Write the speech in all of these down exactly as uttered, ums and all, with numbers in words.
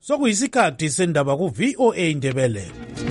Sokuyisikhathi sendaba ku V O A Indebele.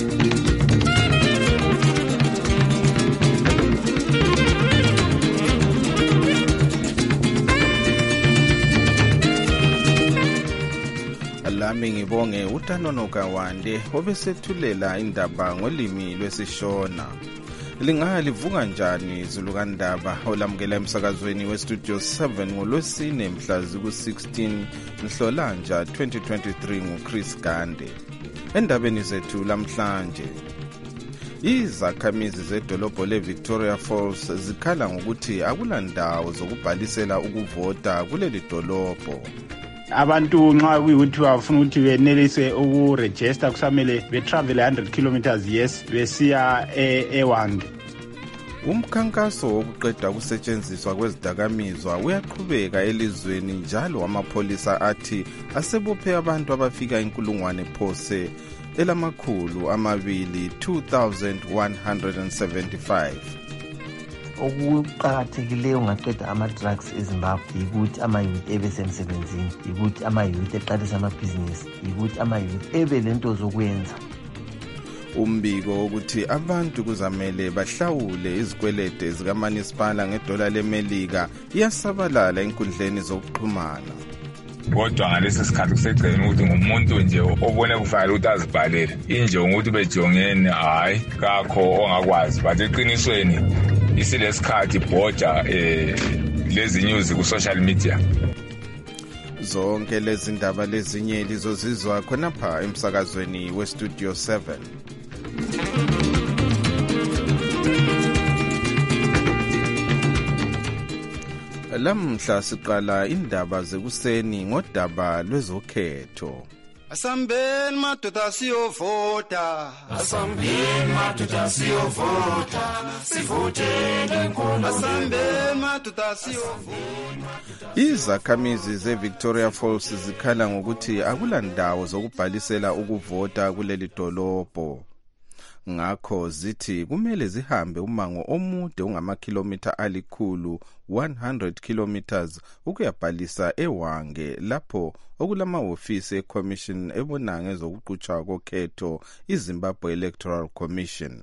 Lami ngibonge uTanonoka Wande obesethulela indaba ngolimi lwesishona. Lingalivuka njani Zulukandaba olamukela emsakazweni weStudio seven ngolwesine mhla ziku-sixteen Nhlolanja twenty twenty-three nguChris Gande. Endabeni zethu lamhlanje, izakhamizi zedolobho leVictoria Falls zikhala ngokuthi akulandawo zokubhalisela ukuvota kuleli dolobho. Abantu nxa kuyikuthi bafuna ukuthi benelise ukuregister kusamele betravel one hundred kilometers yes besiya eWange. Umkhankaso wokuqeda ukusetshenziswa kwezidakamizwa uyaqhubeka elizweni njalo amapholisa athi asebophe abantu abafika inkulungwane phose elamakhulu amabili two thousand one hundred seventy-five. Okuqakathekileyo ngaqeda ama-drugs eZimbabwe yikuthi ama-youth ebesemsebenzini, yikuthi ama-youth eqalisa amabhizinisi, yikuthi ama-youth ebe lento zokwenza. Umbiko wokuthi abantu kuzamele bahlawule izikwelede zikaManisipala ngedola leMelika iyasabalala enkundleni zokuxhumana. Kodwa ngalesi sikhathi kusegcina ukuthi ngumuntu nje obone kufanele ukuthi azibhalele. Injongo ukuthi bejongene hayi kakho ongakwazi, but eqinisweni isilesikhathi bhoda eh lezi news ku social media. Zonke lezi ndaba lezinye lizozizwa khonapha emsakazweni weStudio seven. Lamhla siqala indaba zekuseni ngodaba lwezokhetho. Asambeni madoda siyovota, asambeni madoda siyovota, sivotele inkulu. Asambeni madoda siyovota. Izakhamizi zeVictoria Falls zikhala ngokuthi akulandawo zokubhalisela ukuvota kuleli dolobho. Ngakho zithi kumele zihambe umango omude ungamakhilomitha alikhulu one hundred kilometers ukuyabhalisa eWange lapho okulamahhovisi eCommission ebona ngezokuqhutshwa kokhetho iZimbabwe Electoral Commission.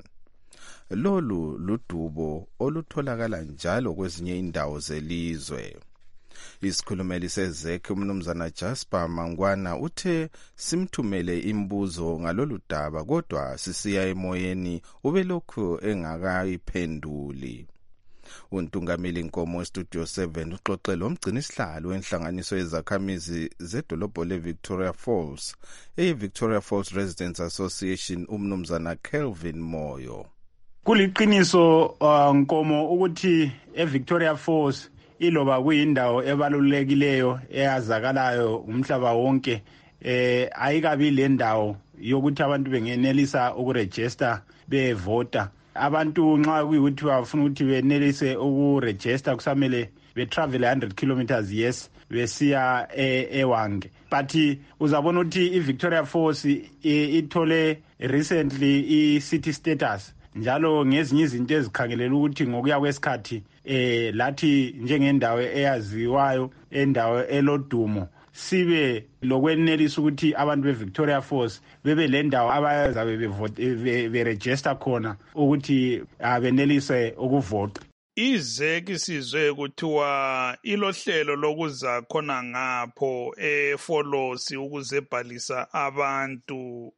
Lolu ludubo olutholakala njalo kwezinye indawo zelizwe. Isikhulumeli sezekhe umnumzana Jasper Mangwana uthe simthumele imbuzo ngalolu daba kodwa sisiya emoyeni ubelokhu engakayiphenduli. Untungameli Nkomo Studio seven uxoxela umgcinisihlalo wenhlanganiso yezakhamizi zedolobho leVictoria Falls, eVictoria Falls Residents Association umnumzana Kelvin Moyo. Kuliqiniso uh, Nkomo ukuthi eVictoria Falls iloba kuyindawo ebalulekileyo eyazakalayo umhlaba wonke, eh ayikabi le ndawo yokuthi abantu bengenelisa ukuregister bevota. Abantu nxa kuyikuthi bafuna ukuthi benelise ukuregister kusamele betravel one hundred kilometers yes besiya eWange. But uzabona ukuthi iVictoria Falls ithole recently i-city status njalo ngezinye izinto ezikhangelela ukuthi ngokuya kwesikhathi eh lathi njengendawo eyaziwayo, endawo elodumo, sibe lokwenelisa ukuthi abantu beVictoria Falls bebe le ndawo abazabe bevote beregister khona ukuthi abenelise ukuvota. Izeki sizwe kuthiwa ilohlelo lokuza khona ngapho eFolosi ukuzebhalisa abantu.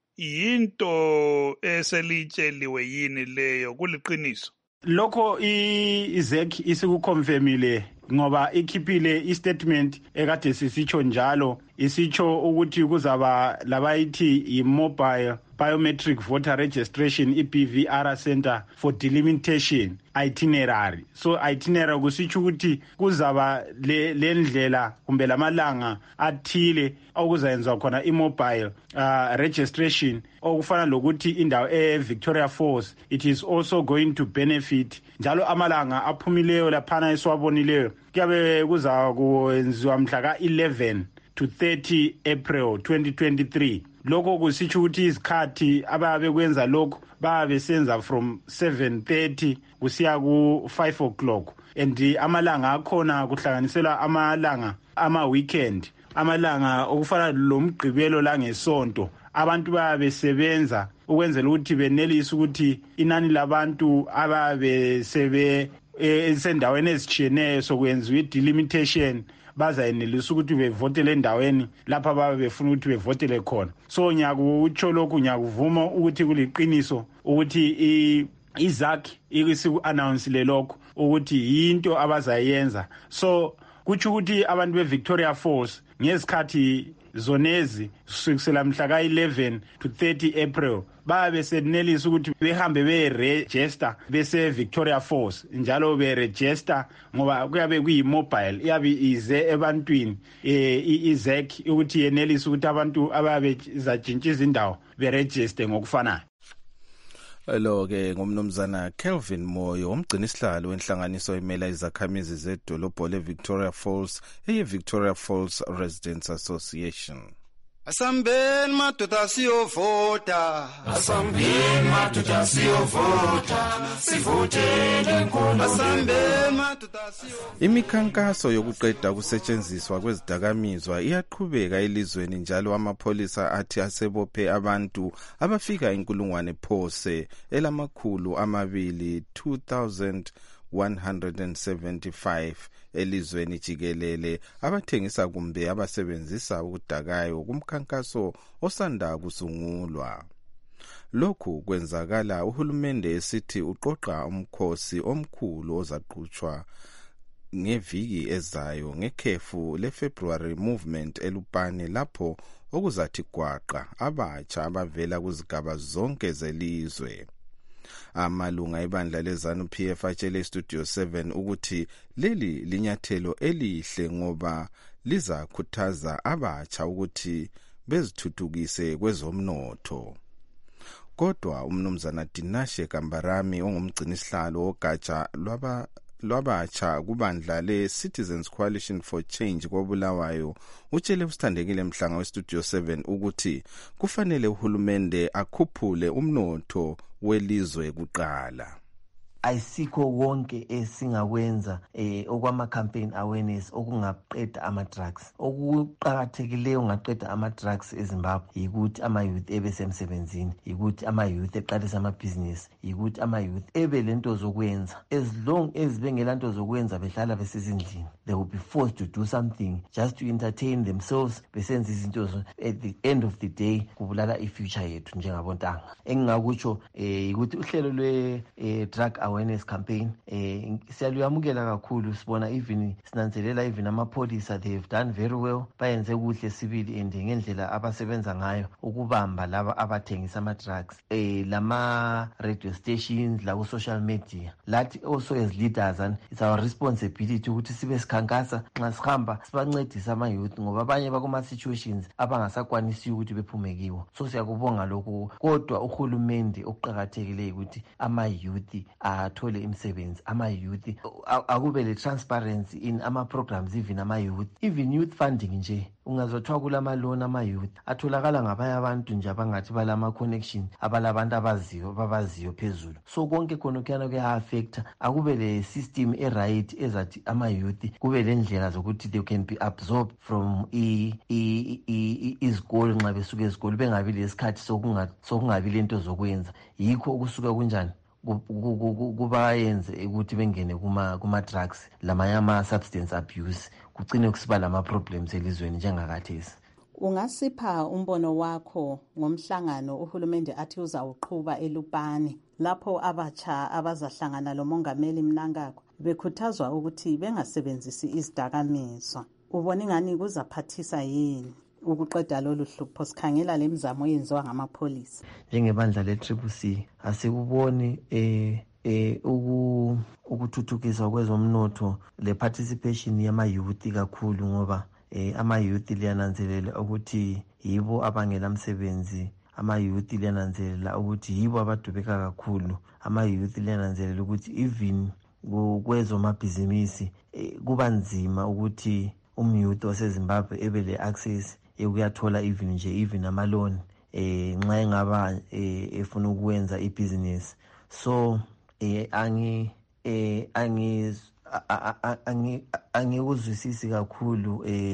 Yinto eselitsheliwe yini leyo, kuliqiniso? Lokho izeki isikuconfirmile ngoba ikhiphile istatement ekade sisitsho njalo, isitsho ukuthi kuzaba labayithi i-mobile biometric voter registration i-B V R center for delimitation itinerary. So itinerary kusitsho ukuthi kuzaba le ndlela kumbe lamalanga athile okuzayenza khona i-mobile uh, registration, okufana lokuthi indawo eVictoria Falls it is also going to benefit njalo amalanga aphumileyo laphana esiwabonileyo kuyabe kuza kwenziwa mhla ka eleven to thirty April twenty twenty-three. Lokho kusitsho ukuthi izikhathi ababe kwenza lokho babe senza from seven thirty kusiya ku five o'clock, and amalanga akhona kuhlanganisela amalanga ama weekend amalanga okufana lomgqibelo la ngesonto abantu babesebenza ukwenzela ukuthi benelise ukuthi inani labantu ababe sebe esendaweni ezitshiyeneyo sokwenziwa i-delimitation bazayenelisa ukuthi bevotele endaweni lapha babe befuna ukuthi bevotele khona. So ngiyakutsho lokhu, ngiyakuvuma ukuthi kuliqiniso ukuthi izakhi isiku-announcele lokho ukuthi yinto abazayenza. So kutsho ukuthi abantu be-Victoria Falls ngezikhathi zonezi kusukela mhla ka-eleven to thirty April babe senelisa ukuthi behambe be-register bese-Victoria Falls, njalo be-register ngoba kuyabe kuyi-mobile, iyabe ize ebantwini izek ukuthi yenelisa ukuthi abantu ababe zatshintsha izindawo be-register ngokufanayo. Lo-ke ngumnumzana Kelvin Moyo, umgcini sihlalo wenhlanganiso emela izakhamizi zedolobho le-Victoria Falls eye-Victoria Falls Residents Association. Asambeni madoda siyovota, asambeni madoda siyovota, sivotele inkulu. Asambeni madoda siyovota. Imikhankaso yokuqeda ukusetshenziswa kwezidakamizwa iyaqhubeka elizweni, njalo amapholisa athi asebophe abantu abafika inkulungwane phose elamakhulu amabili two thousand one hundred seventy-five elizweni jikelele abathengisa kumbe abasebenzisa ukudakayo kumkhankaso osanda kusungulwa. Lokhu kwenzakala uhulumende esithi uqoqa umkhosi omkhulu ozaqhutshwa ngeviki ezayo ngekhefu le-February Movement elupane, lapho okuzathi gwaqa abatsha abavela kuzigaba zonke zelizwe. Amalunga ebandla lezanu P F atshele Studio seven ukuthi leli linyathelo elihle ngoba lizakhuthaza abatsha ukuthi bezithuthukise kwezomnotho. Kodwa umnumzana Dinashe Kambarami ongumgcini sihlalo ogatsha lwaba lwabatsha kubandla le-Citizens Coalition for Change koBulawayo utshele usithandekile Mhlanga we-Studio seven ukuthi kufanele uhulumende akhuphule umnotho welizwe kuqala. Ayisikho konke esingakwenza eh okwama campaign awareness okungaqeda ama drugs. Okuqhakathekileyo ngaqeda ama drugs eZimbabwe ukuthi ama youth ebesemsebenzini, ukuthi ama youth eqalisa ama business, ukuthi ama youth ebe lento zokwenza. As long as bengela nto zokwenza behlala besizindlini, they will be forced to do something just to entertain themselves. Besenza izinto at the end of the day kubulala ifuture yethu njengabontanga. Engingakutsho eh ukuthi uhlelo lwe drug awareness campaign eh siyaluyamukela kakhulu, sibona even sinanzelela even amapholisa they have done very well, bayenze kuhle sibili and ngendlela abasebenza ngayo ukubamba laba abathengisa ama drugs eh lama radio stations la ku social media. Lathi also as leaders, and it's our responsibility ukuthi sibe sikhankasa nxa sihamba sibancedisa ama youth ngoba abanye bakuma situations abangasakwanisi ukuthi bephume kiwo. So siyakubonga lokho, kodwa uhulumende oqhakathekileyo ukuthi ama youth athole imisebenzi, ama youth akube le transparency in ama programs, even ama youth, even youth funding nje ungazothiwa kulama loan ama youth atholakala ngabanye abantu nje abangathi balama connection abalabantu abaziyo babaziyo phezulu. So konke khona kuyana kuya affect, akube le system e right ezathi ama youth kube le ndlela zokuthi they can be absorbed from i izikole nxa besuka ezikole, bengabi lesikhathi sokunga sokungabi lento zokwenza. Yikho ukusuka kunjani kubayenze ukuthi bengene kuma kuma drugs lamanyama substance abuse, kugcine kusiba lama problems elizweni njengakathesi. Ungasipha umbono wakho ngomhlangano uhulumende athi uzawuqhuba eLupane lapho abatsha abazahlangana lomongameli Mnangagwa bekhuthazwa ukuthi bengasebenzisi izidakamizwa? Ubona ngani kuzaphathisa yini ukuqeda lolu hlupho sikhangela lemizamo yenziwa ngamapholisa? Njengebandla le-Triple C asikuboni eh eh uku ukuthuthukiswa kwezomnotho le participation yama youth kakhulu, ngoba eh ama youth liyananzelela ukuthi yibo abangela msebenzi, ama youth liyananzelela ukuthi yibo abadubeka kakhulu, ama youth liyananzelela ukuthi even kwezomabhizinisi kuba nzima ukuthi umyouth waseZimbabwe ebe le access ekuyathola even nje even ama loan eh nxa engaba efuna ukwenza ibusiness. So eh angi eh angi angi angikuzwisisi kakhulu eh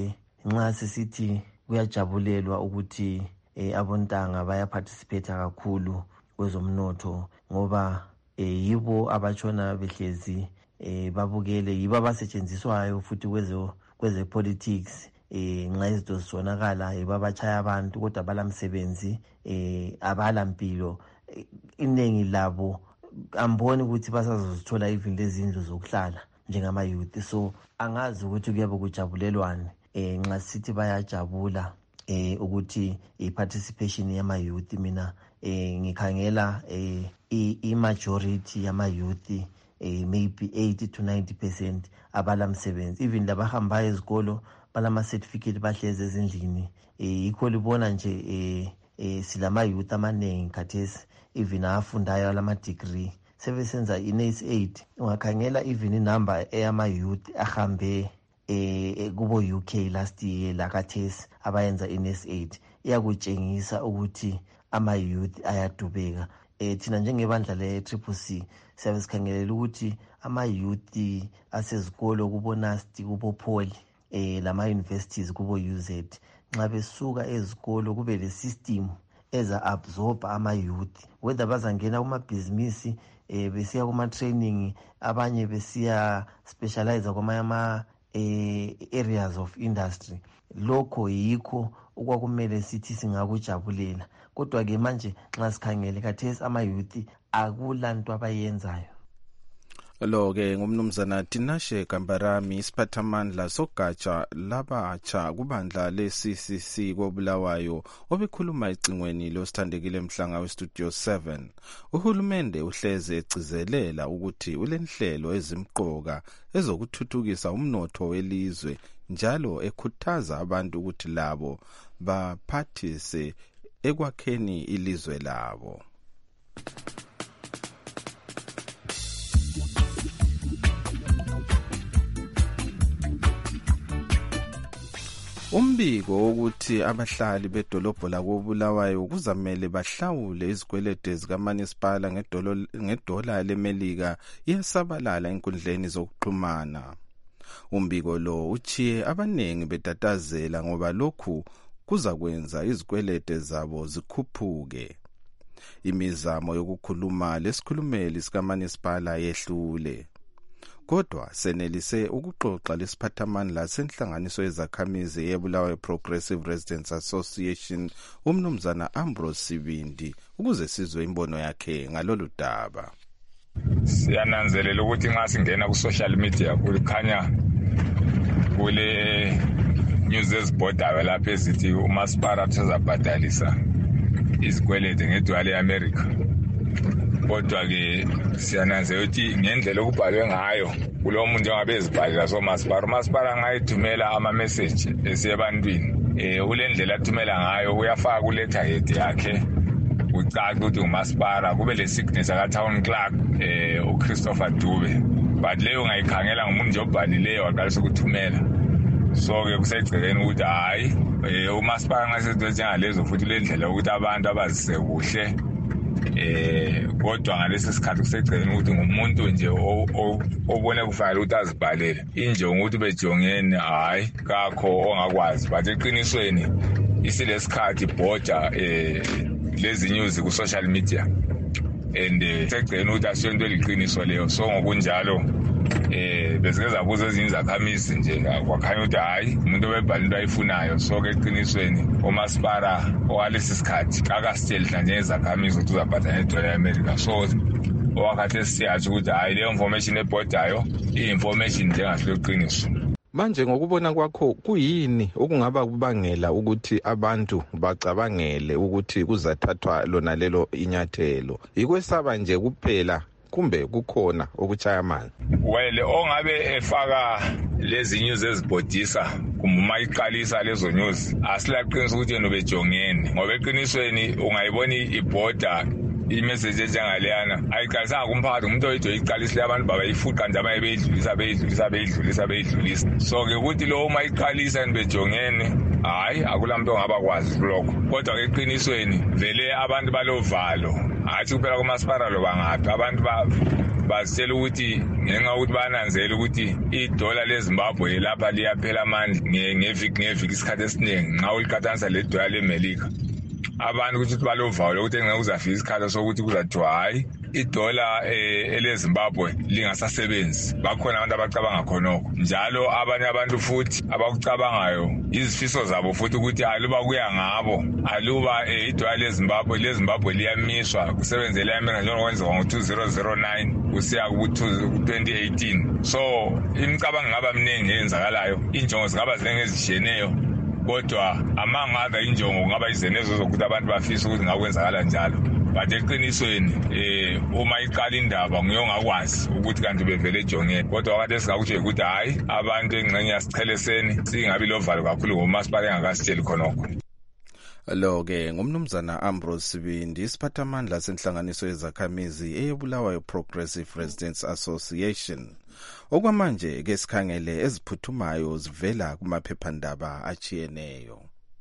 nxa sisithi kuyajabulelwa ukuthi eh, abontanga bayaparticipate kakhulu kwezomnotho ngoba eh, yibo abatshona behlezi eh, babukele, yibo abasetshenziswayo futhi kweze kweze politics eh, nxa izinto zisonakala yibo abachaya abantu kodwa balamsebenzi eh, abalampilo eh, inengi labo amboni ukuthi basazozithola even lezindlu zokuhlala njengama youth. So angazi ukuthi kuyabe kujabulelwane eh nxa sithi bayajabula eh ukuthi i-participation yama youth. Mina eh ngikhangela eh i-majority yama youth eh maybe eighty to ninety percent abalamsebenzi, even labahamba ezikolo balama certificate bahlezi ezindlini. eh ikho libona nje eh eh silama youth amaningi khathesi even afundayo lama degree sebesenza i-N A S aid. Ungakhangela even inumber eyama youth ahambe eh kubo U K last year lakathesi abayenza i-N A S aid iyakutshengisa ukuthi ama youth ayadubeka. eh thina njengebandla le Triple C siyabe sikhangelela ukuthi ama youth asezikolo kubo N A S T kubo Poly eh lama universities kubo U Z nxa besuka ezikolo kube le system eza absorb ama youth, whether bazangena kuma business eh besiya kuma training, abanye besiya specialize kuma ama eh areas of industry. Lokho yikho okwakumele sithi singakujabulela, kodwa ke manje nxa sikhangele khathesi ama youth akulanto abayenzayo. Lo ke ngumnumzana Tinashe Kambarami, isiphathamandla sogatsha labatsha kubandla le-C C C koBulawayo, obekhuluma ecingweni losithandekile Mhlanga we-Studio seven. Uhulumende uhleze egcizelela ukuthi ulenhlelo ezimqoka ezokuthuthukisa umnotho welizwe, njalo ekhuthaza abantu ukuthi labo baphathise ekwakheni ilizwe labo. Umbiko wokuthi abahlali bedolobho lakoBulawayo kuzamele bahlawule izikwelede zikaManisipala ngedola leMelika iyasabalala enkundleni zokuxhumana. Umbiko lo uchiye abanengi betatazela ngoba lokhu kuza kwenza izikwelede zabo zikhuphuke. Imizamo yokukhuluma lesikhulumeli sikaManisipala yehlule, kodwa senelise ukuxoxa lesiphathamandla senhlanganiso yezakhamizi yeBulawayo Progressive Residents Association umnumzana Ambrose Sibindi ukuze sizwe imbono yakhe ngalolu daba. Siyananzelela ukuthi nxa singena ku social media kukhanya kule news ezibhodayo lapha ezithi uMasipala uzabhadalisa izikwelede ngedola leAmerica. Kodwa ke siyananzela ukuthi ngendlela okubhalwe ngayo kulo muntu njengabe ezibhalela soMasipala, uMasipala angayithumela ama message esebantwini eh ulendlela athumela ngayo uyafaka ku letterhead yakhe ucaca ukuthi uMasipala, kube le signature ka town clerk eh uChristopher Dube, but leyo ngayikhangela ngumuntu nje obhalileyo waqalisa ukuthumela. So ke kusegcekeni ukuthi hayi uMasipala ngasezinto njengalezo futhi le ndlela ukuthi abantu abazise kuhle eh kodwa ngalesi sikhathi kusegcekeni ukuthi ngumuntu nje obone kufanele ukuthi azibhalele injongo ukuthi bejongene hayi kakho ongakwazi, but eqinisweni isilesikhathi border eh lezi news ku social media and segcekeni ukuthi asiyento eliqiniso leyo. So ngokunjalo eh besike zabuza ezinye izakhamizi nje kwakhanya ukuthi hayi umuntu obebhala into ayifunayo. So ke eqinisweni uMasipala owalesi sikhathi akasitshela nje izakhamizi ukuthi uzabhadala edola leAmerica. So owakhathi siyathi ukuthi hayi le information ebhodayo i-information njengaseleqiniso. Manje ngokubona kwakho kuyini okungaba kubangela ukuthi abantu bacabangele ukuthi kuzathathwa lona lelo inyathelo? Ikwesaba nje kuphela kumbe kukhona okuchaya amanzi? Well, ongabe efaka lezi news ezibhodisa kumbe iqalisa lezo news asilaqinisa ukuthi yena ubejongene, ngoba eqinisweni ungayibona iborder imessage enjengaleyana ayiqalisanga kumphakathi, umuntu oyedwa iqalisile abantu babayifuqa nje abaye beyidlulisa beyidlulisa beyidlulisa beyidlulisa. So ke ukuthi lo uma iqalisa nibejongene hayi akulamuntu ongabakwazi lokho, kodwa ke eqinisweni vele abantu balovalo athi kuphela kuMasipala lo bangaphi abantu ba basitshela ukuthi ngenxa ukuthi bananzela ukuthi idola leZimbabwe lapha liyaphela amandla ngeviki ngeviki isikhathi esiningi nxa uliqhathanisa ledola leMelika. Abantu ukuthi balovalo lokuthi engeke uzafika isikhathi sokuthi kuzathiwa hayi idola eleZimbabwe lingasasebenzi. Bakhona abantu abacabanga khonokho. Njalo abanye abantu futhi abakucabangayo izifiso zabo futhi ukuthi aluba kuya ngabo aluba idola leZimbabwe leZimbabwe liyamiswa kusebenzele yamina njengokwenziwa ngo-two thousand nine kusiya ku-twenty eighteen. So imicabango ngaba mningi eyenzakalayo, injongo zingaba ziningi ezishiyeneyo, kodwa among other injongo ngaba izenezo zokuthi abantu bafisa ukuthi ngakwenzakala njalo. But eqinisweni eh uma iqala indaba ngiyongakwazi ukuthi kanti bevele ejongene, kodwa wakade singakutsho ukuthi hayi abantu engxenye yasicheleseni singabi lovalo kakhulu ngomasipala engakasitsheli khonokho. Lo-ke ngumnumzana Ambrose Sibindi, isiphathamandla senhlanganiso yezakhamizi eyebulawayo Progressive Residents Association. Okwamanje ke sikhangele eziphuthumayo zivela kumaphephandaba achiyeneyo.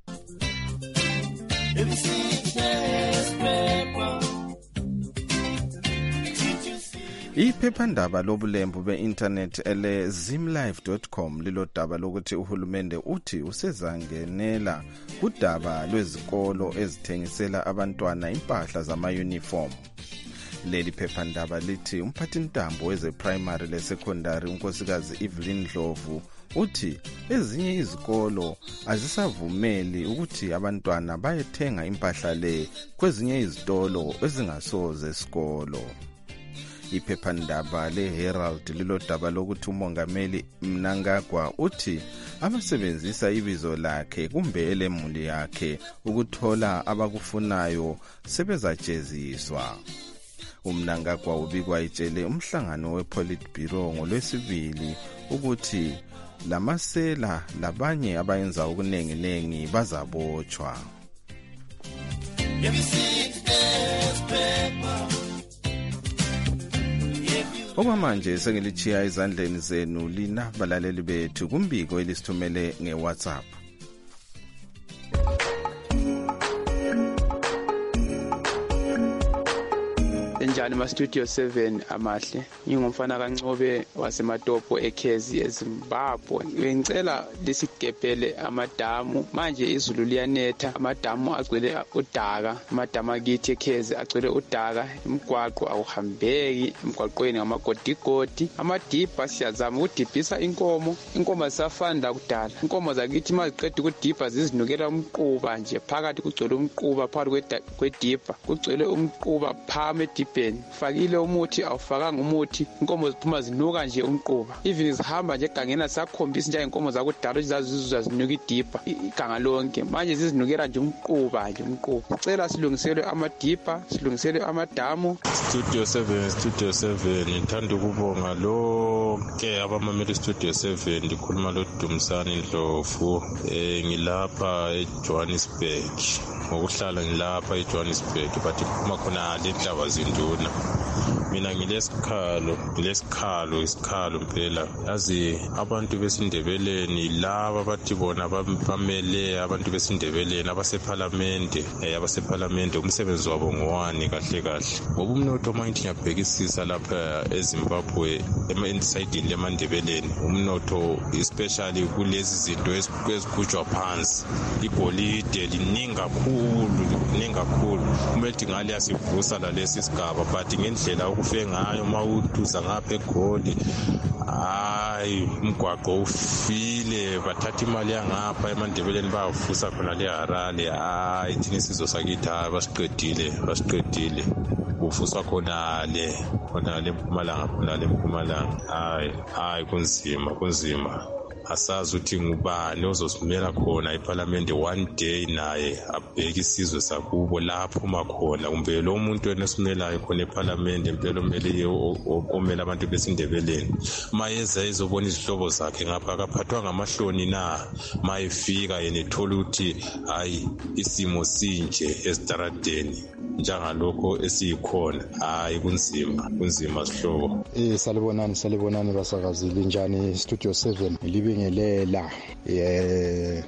Iphephandaba lobulembu be-internet ele zimlive dot com lilodaba lokuthi uhulumende uthi usezangenela kudaba lwezikolo ezithengisela abantwana impahla zama-uniform. Leli phephandaba lithi umphathintambo weze-primary le-secondary unkosikazi Evelyn Dlovu uthi ezinye izikolo azisavumeli ukuthi abantwana bayethenga impahla le kwezinye izitolo ezingasoze esikolo. Iphephandaba le-Herald lilodaba lokuthi umongameli Mnangagwa uthi abasebenzisa ibizo lakhe kumbe elemuli yakhe ukuthola abakufunayo sebezajeziswa. UMnangagwa ubikwa itshele umhlangano wePolitburo ngolwesibili ukuthi lamasela labanye abayenza okunenginengi bazabotshwa. Okwamanje sengilichiya ezandleni zenu lina balaleli bethu kumbiko elisithumele ngeWhatsApp. Enjani ma Studio seven amahle, ngingumfana kaNcobe wasematopo eKhezi eZimbabwe. Ngicela lisigebhele amadamu, manje izulu liyanetha, amadamu agcwele udaka, amadamu akithi eKhezi agcwele udaka, imigwaqo awuhambeki, emgwaqweni ngamagodigodi, amadibha siyazama ukudibhisa inkomo, inkomo zisafanda kudala. Inkomo zakithi maziqeda ukudibha zizinukela umquba nje, phakathi kugcwele umquba, phakathi kwedibha kugcwele umquba phame edibheni. Fakile umuthi awufakanga umuthi, inkomo ziphuma zinuka nje umquba. Even zihamba nje egangeni asakhombisa nje inkomo zakudala zizazizwa zinuka idibha iganga lonke, manje zizinukela nje umquba nje umquba. Cela silungiselwe amadibha, silungiselwe amadamu. Studio seven Studio seven ngithanda ukubonga lonke abamameli Studio seven. Ndikhuluma lo Dumsani Ndlovu, eh ngilapha eJohannesburg, ngokuhlala ngilapha eJohannesburg but uma khona le ndaba zinduna. Mina ngilesikhalo ngilesikhalo isikhalo impela, yazi abantu besindebeleni laba bathi bona bamele abantu besindebeleni abaseparlamente eh abaseparlamente umsebenzi wabo ngowani kahle kahle, ngoba umnotho manje ngiyabhekisisa lapha eZimbabwe ema-inside lemandebeleni, umnotho especially kulezi zinto ezikhutshwa phansi, igolide liningi kakhulu liningi kakhulu, kumele ngale yasivusa lalesi sigaba but ngendlela okufe ngayo mawuduza ngapha eGoli, hayi umgwaqo ufile, bathatha imali yangapha emandebeleni bayavusa khona le Harare, hayi thina isizwe sakithi basiqedile basiqedile kufuswa khona le khona le Mpumalanga khona le Mpumalanga, hayi hayi kunzima kunzima. Asazi ukuthi ngubani ozosimela khona eParliament one day naye abheke isizwe sakubo lapho uma khona, kumbe lo muntu enesimelayo khona eParliament impela omele omela abantu besindebeleni, mayeza izobona izihlobo zakhe ngapha akaphathwa ngamahloni na, mayefika yena ethola ukuthi hayi isimo sinje esitaradeni njengalokho esikhona, hayi kunzima kunzima sihlobo. Eh salibonani salibonani basakazili njani Studio seven, libingelela eh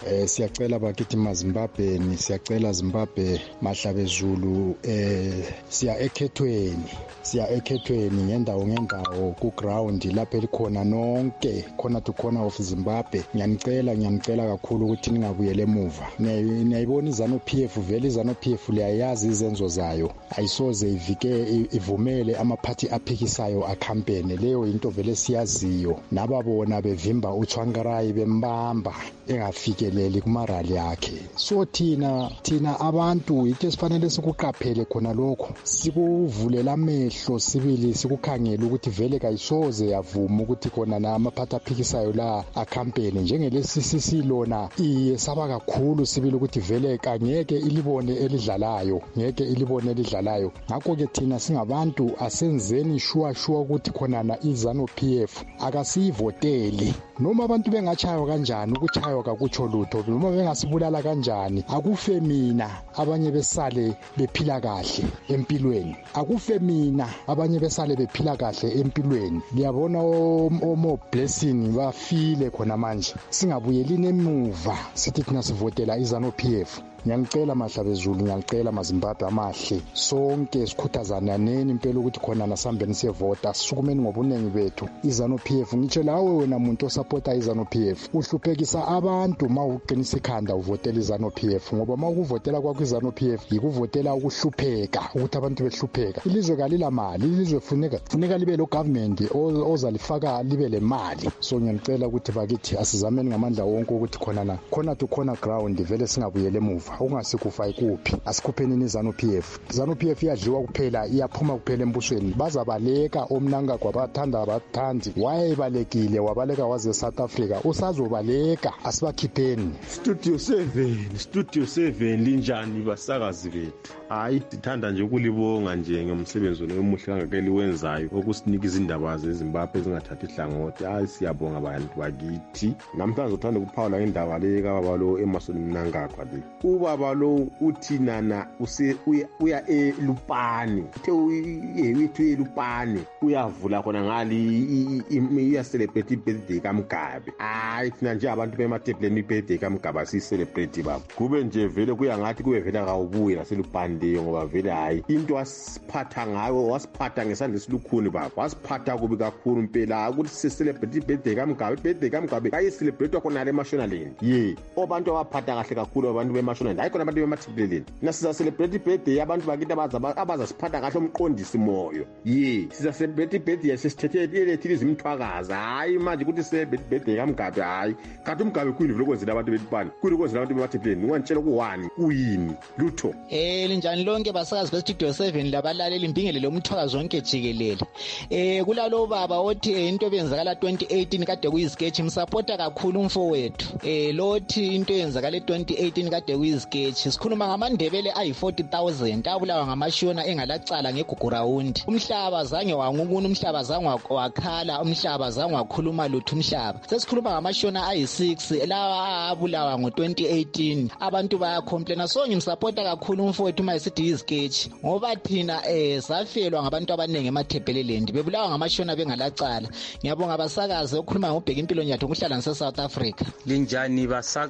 eh siyacela bakithi maZimbabweni, siyacela Zimbabwe Mahlabezulu, eh siya ekhethweni siya ekhethweni ngendawo ngendawo ku ground lapho elikhona nonke khona to corner of Zimbabwe. Ngiyanicela ngiyanicela kakhulu ukuthi ningabuyele emuva. Niyayibona izanu P F vele izanu P F liyayazi izenzo zayo, ayisoze ivike ivumele amaphathi aphikisayo akhampene. Leyo into vele siyaziyo, nababona bevimba uTshwangarayi bembamba engafikeleli kumarali yakhe. So thina thina abantu into sifanele sikuqaphele khona lokho, sikuvulela amehlo sibili sikukhangela ukuthi vele kayisoze yavuma ukuthi khona namaphathi aphikisayo la akhampene njengelesi silona iye saba kakhulu sibili ukuthi vele kangeke ilibone elidlalayo, ngeke ilibone elidlalayo. Ngakho ke thina singabantu asenzeni shuwa shuwa ukuthi khona na izanu P F akasivoteli, noma abantu bengachaywa kanjani ukuchaywa kakutsho lutho, noma bengasibulala kanjani akufe mina abanye besale bephila kahle empilweni, akufe mina abanye besale bephila kahle empilweni. Liyabona omo blessing bafile khona manje, singabuyelini emuva sithi thina sivotela izanu P F. Ngiyanicela Mahlabezulu, ngiyanicela maZimbabwe amahle, sonke sikhuthazana neni impela ukuthi khona nasambeni siyevota, sisukumeni ngobunengi bethu izanu P F. Ngitsho lawe wena muntu osupporta izanu P F uhluphekisa abantu mawuqinisa ikhanda uvotela izanu P F, ngoba mawuvotela kwakho izanu P F yikuvotela ukuhlupheka, ukuthi abantu behlupheka. Ilizwe kalila mali, ilizwe funeka funeka libe lo government ozalifaka libe le mali. So ngiyanicela ukuthi bakithi asizameni ngamandla wonke ukuthi khona na khona to khona ground vele singabuyele emuva, ungasikufa ikuphi, asikuphenini izanu P F. Izanu P F iyadliwa kuphela, iyaphuma kuphela embusweni, bazabaleka omnanga kwabathanda abathandi. Wayebalekile wabaleka waze South Africa, usazobaleka, asibakhipheni. Studio seven, Studio seven linjani basakazi bethu? Hayi sithanda nje ukulibonga nje ngomsebenzi omuhle kangakeli wenzayo okusinika izindaba zeZimbabwe ezingathathi ihlangothi. Hayi siyabonga abantu bakithi. Namhlanje uthanda ukuphawula indaba le kababa lo eMasoni Mnangagwa le. Ubaba lo uthi nana use uya eLupane, uthe uyethu eLupane uyavula khona ngali iya celebrate birthday kaMgabe. Hayi thina nje abantu bemathebuleni birthday kaMgabe si celebrate baba, kube nje vele kuya ngathi kube vele akawubuye laselupande, ngoba vele hayi into wasiphatha ngayo, wasiphatha ngesandla esilukhuni baba, wasiphatha kubi kakhulu impela ukuthi si celebrate birthday kaMgabe. Birthday kaMgabe kayi celebrate khona le Mashonaland ye abantu abaphatha kahle kakhulu abantu beMashonaland, hayi khona abantu bemathebuleni. Na siza celebrate birthday abantu bakithi abazasiphatha kahle umqondisi moyo ye, siza celebrate birthday sesithethe ilethi izimthwakaza. Hayi manje ukuthi celebrate birthday kaMgabe, hayi kanti uMgabe kuyini vele kwenzela abantu betipani, kuyini kwenzela abantu bemathebuleni, ungantshela kuwani kuyini lutho. Eh linjani lonke basakazi beStudio seven labalaleli imbingelelo umthwakazi zonke jikelele. Eh kulalo baba othi into benzakala twenty eighteen kade kuyisketch, msupporta kakhulu umfowethu. Eh lothi into yenzakala twenty eighteen kade kuyisketch, sikhuluma ngamandebele ayi forty thousand abulawa ngamashona engalacala ngegugu round. Umhlaba zange wangunguna, umhlaba zange wakhala, umhlaba zange wakhuluma lutho umhlaba. Sesikhuluma ngamashona ayi six lawa abulawa ngo twenty eighteen. Abantu baya complain, so ngimsupporta kakhulu umfowethu uma esithi yisketch, ngoba thina eh safelwa ngabantu abaningi emathebelelendi bebulawa ngamashona bengalacala. Ngiyabonga basakazi okhuluma ngobheka impilo nyatho kuhlala nase South Africa. Linjani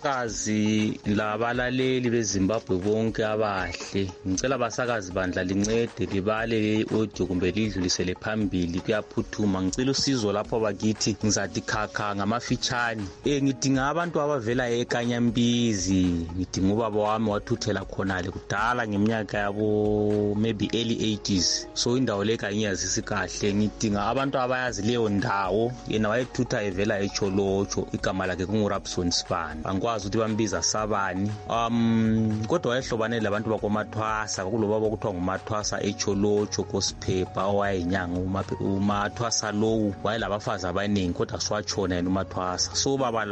basakazi labalaleli beZimbabwe bonke abahle, ngicela basakazi bandla lincede libale audio kumbe lidlulisele phambili, kuyaphuthuma. Ngicela usizo lapho bakithi, ngizathi khakha ngamafitshane. Eh ngidinga abantu abavela eKanyambizi, ngidinga ubaba wami wathuthela khona le kudala ngeminyaka yabo maybe early eighties. So indawo le kanyazisi kahle, ngidinga abantu abayazi leyo ndawo. Yena wayethutha evela eCholocho, igama lakhe kunguRapson Sibani, angikwazi ukuthi bambiza Sabani. Um kodwa wayehlobane labantu bakomathwasa, kulobaba okuthiwa ngumathwasa eCholocho kosiphepha owayenyanga umathwasa lowu wayelabafazi abaningi kodwa swatshona yena umathwasa. So baba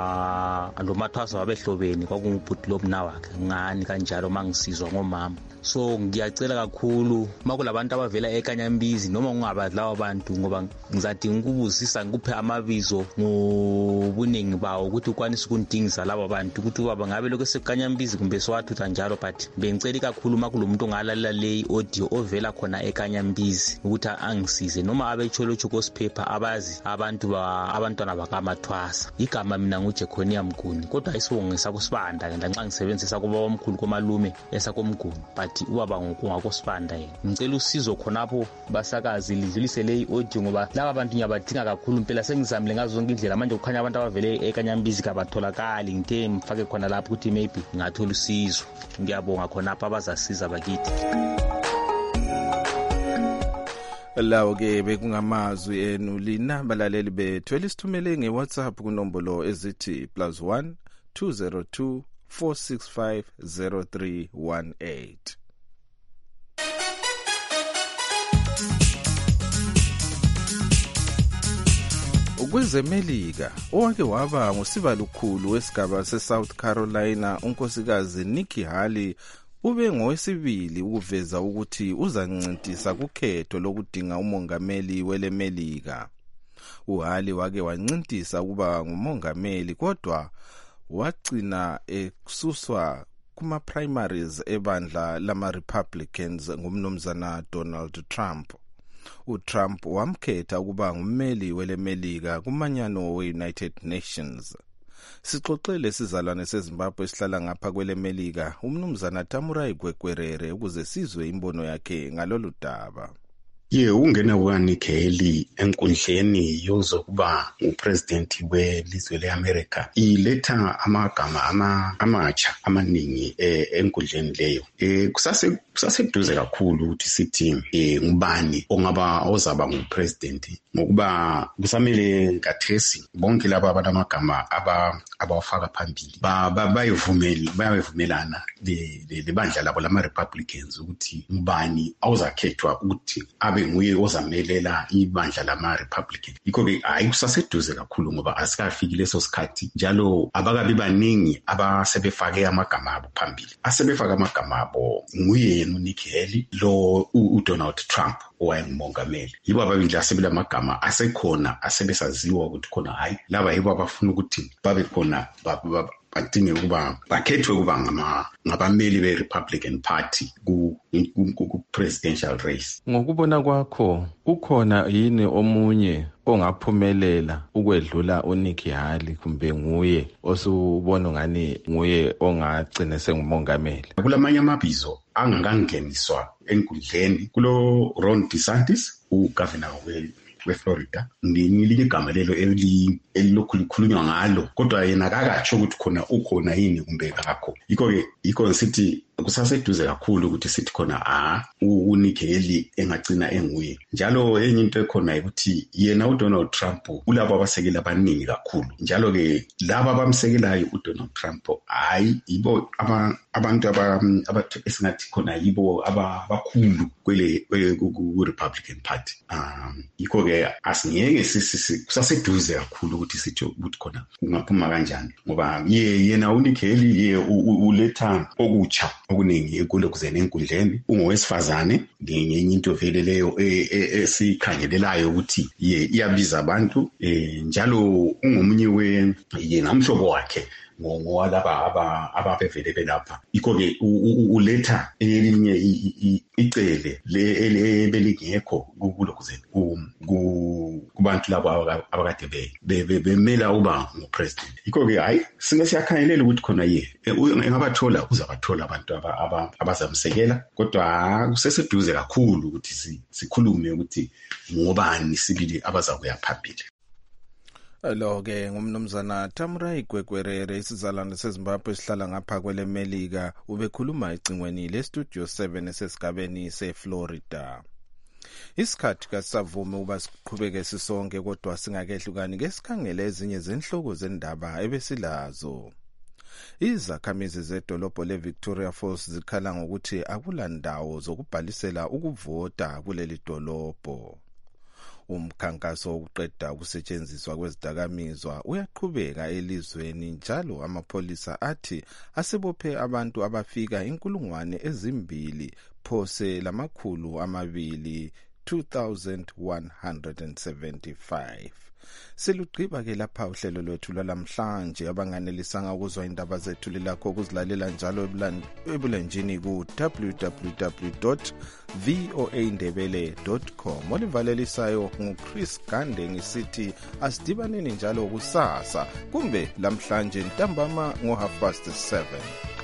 la lo mathwasa wabehlobeni kwakungubhuti lomna wakhe ngani kanjalo mangisizwa ngomama. So ngiyacela kakhulu makulabantu abavela eKanyambizi noma ungabazi lawo bantu, ngoba ngizadinga ukubuzisa ngikuphe amabizo ngobuningi bawo ukuthi ukwanise ukundingisa labo bantu ukuthi ubaba ngabe lokho seKanyambizi busy kumbe siwathutha njalo, but bengicela kakhulu uma kulomuntu ongalalela le audio ovela khona eKanyambizi ukuthi angisize noma abecholocho gospel abazi abantu abantwana bakamathwasa. Igama mina nguJekonia Mguni, kodwa ayisibongisa kusibanda ngenxa nxa ngisebenzisa kuba omkhulu komalume esakomguni, but ubaba ngokungakosibanda yena. Ngicela usizo khonapho basakazi lidlulise le audio ngoba laba bantu ngiyabadinga kakhulu impela. Sengizamile ngazo zonke indlela manje kukhanya abantu abavele eKanyambizi kabatholakali, ngithe mfake khona lapho ukuthi maybe ngathola usizo. Ngiyabonga khonapho abazasiza bakithi. Lawo ke bekungamazwi enu lina balaleli bethu elisithumele ngeWhatsApp kunombolo ezithi plus one two zero two four six five zero three one eight. Ukwezemelika owake waba ngusibalikhulu wesigaba seSouth Carolina unkosikazi Nikki Haley ube ngowesibili ukuveza ukuthi uzancintisa kukhetho lokudinga umongameli welemelika. uHali wake wancintisa ukuba ngumongameli kodwa wagcina esuswa kuma primaries ebandla lama Republicans ngumnumzana Donald Trump. uTrump wamkhetha ukuba ngummeli welemelika kumanyano we-United Nations. Sixoxele sizalwane seZimbabwe esihlala ngapha kwelemelika umnumzana Tamurai Gwekwerere ukuze sizwe imbono yakhe ngalolu daba. Ye ungena kwaNikeli enkundleni yozokuba upresident welizwe leAmerica iletha amagama ama amatsha amaningi enkundleni leyo. Eh kusase kusaseduze kakhulu ukuthi sithi eh ngubani ongaba ozaba ngupresident ngokuba kusamele ngathesi bonke laba abanamagama aba abawafaka phambili ba bayivumeli bayavumelana le bandla labo lama Republicans ukuthi ngubani awuzakhethwa ukuthi abe nguye ozamelela ibandla lama Republican. Yikho ke ayikusaseduze kakhulu ngoba asikafiki leso sikhathi njalo abakabi baningi abasebefake amagama abo phambili. Asebefaka amagama abo nguye Nikki Haley lo uDonald Trump owayengumongameli. Yibo ababili asebela amagama asekhona asebesaziwa ukuthi khona hayi laba yibo abafuna ukuthi babe khona badinge ukuba bakhethwe ukuba ngama ngabameli be-Republican Party ku presidential race. Ngokubona kwakho ukhona yini omunye ongaphumelela ukwedlula uNikki Haley kumbe nguye osubona ngani nguye ongagcina sengumongameli? Kulamanye amabizo angakangeniswa enkundleni kulo Ron DeSantis ugovernor we weFlorida ngelinye igama lelo elilokhu likhulunywa ngalo kodwa yena kakatsho ukuthi khona ukhona yini kumbe akakho. Yikho ke yikho sithi kusaseduze kakhulu ukuthi sithi khona ah uNikki Haley engagcina enguye. Njalo enye into ekhona ukuthi yena uDonald Trump ulabo abasekela abaningi kakhulu. Njalo ke laba abamsekelayo uDonald Trump hayi yibo abantu abathi esingathi khona yibo abakhulu kwele ku-Republican Party. Um yikho ke asingeke kusaseduze kakhulu ukuthi sithi ukuthi khona kungaphuma kanjani ngoba yena uNikki Haley ye uletha okutsha okuningi ekulokuzena enkundleni. Ungowesifazane ngenye into vele leyo esikhangelelayo ukuthi iyabiza abantu njalo ungomunye we yena umhlobo wakhe ngowalaba aba abavele belapha. Yikho ke uletha elinye icele le belingekho kulokuzena kubantu labo abakade bemela uba ngupresident. Yikho ke hayi singe siyakhangelela ukuthi khona ye engabathola uzabathola abantu abazamsekela kodwa kuseseduze kakhulu ukuthi sikhulume ukuthi ngobani sibili abazakuya phambili. Lo ke ngumnumzana Tamurai Gwekwerere isizalwane seZimbabwe esihlala ngapha kwelemelika ubekhuluma ecingweni leStudio seven esesigabeni seFlorida. Isikhathi kasavume uba siqhubeke sisonke kodwa singakehlukani ke sikhangele ezinye zenhloko zendaba ebesilazo. Izakhamizi zedolobho leVictoria Falls zikhala ngokuthi akulandawo zokubhalisela ukuvota kuleli dolobho. Umkhankaso wokuqeda ukusetshenziswa kwezidakamizwa uyaqhubeka elizweni njalo amapholisa athi asebophe abantu abafika inkulungwane ezimbili phose lamakhulu amabili two thousand one hundred seventy-five. Silugqiba ke lapha uhlelo lwethu lwalamhlanje. Abanganelisanga ukuzwa indaba zethu lilakho ukuzilalela njalo ebulenjini ku w w w dot voa ndebele dot com. Olivalelisayo nguChris Gande ngisithi asidibaneni njalo kusasa kumbe lamhlanje ntambama ngo half past seven.